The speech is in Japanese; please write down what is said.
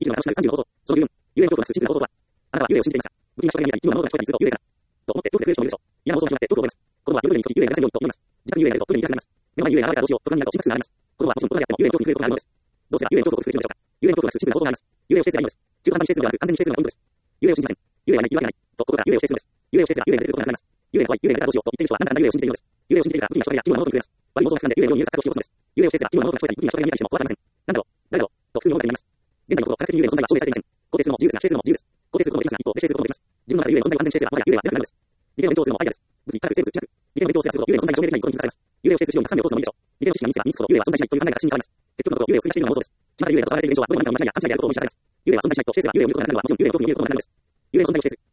息の楽しくなる30の方法。その理由。遊泳の恐怖がすシンプルな方法とは。あなたは遊泳を信じていますか？不気味な人が見たり、今の物が聞こえたりすると遊泳かな。と思って、どうしてくれる人もいるでしょう。嫌な妄想が始まって、どう思います。子供は夜に一人遊泳がせんようにと思います。自宅遊泳が出ると、夜に痛くなります。目の前に遊泳が現れたらどうしよう、と考えると心拍数が上がります。子供はもちろん大人であっても遊泳の恐怖に触れることがあるのです。どうすれば遊泳の恐怖を克服できるのでしょうか。遊泳の恐怖がすシンプルな方法があります。遊泳を否定すればいいのです。中途半端に否定するのではなく、完全に否定するのがポイントです。遊泳を信じません。遊泳はない、言うわけがない。と、ここから遊泳を否定するのです。遊泳を否定すれば遊泳が出てくることがなくなります。遊泳が怖い、遊泳が出たらどうしようと言っている人はなんだかんだ遊泳を信じているのです。遊泳を信じているから、不気味な人がいるや、奇妙な物と聞こえます。悪い妄想がつかんで遊泳を見る錯覚を引き起こすのです。遊泳を否定すれば奇妙な物が聞こえたり、不気味な人が見えたりしても怖くありません。なんだろう、誰だろう、と普通に思ったりになります。現在のところ、科学的に遊泳の存在は証明されていません。肯定するのも自由ですが、否定するのも自由です。肯定することもできますが、一方、否定することもできます。自分の中で遊泳の存在を完全に否定すれば、もはや遊泳はなくなるのです。理系の勉強をするのもアイデアです。物理、科学、生物、地学。理系の勉強をすると、遊泳の存在が証明できないことに気づかされます。遊泳を否定するようにたくさんの要素を見るでしょう。理系の知識が身につけば身につくほど、遊泳は存在しないという考えが確信に変わります。結局のところ、遊泳を作り出しているのは妄想です。巷で遊泳がとされている現象は、どれも何かの間違いや勘違いであることを思い知らせます。遊泳は存在しないと否定すれば、遊泳を見ることがなくなるのは、もちろん遊泳を興味に見ることがなくなるのです。遊泳の存在を否定する。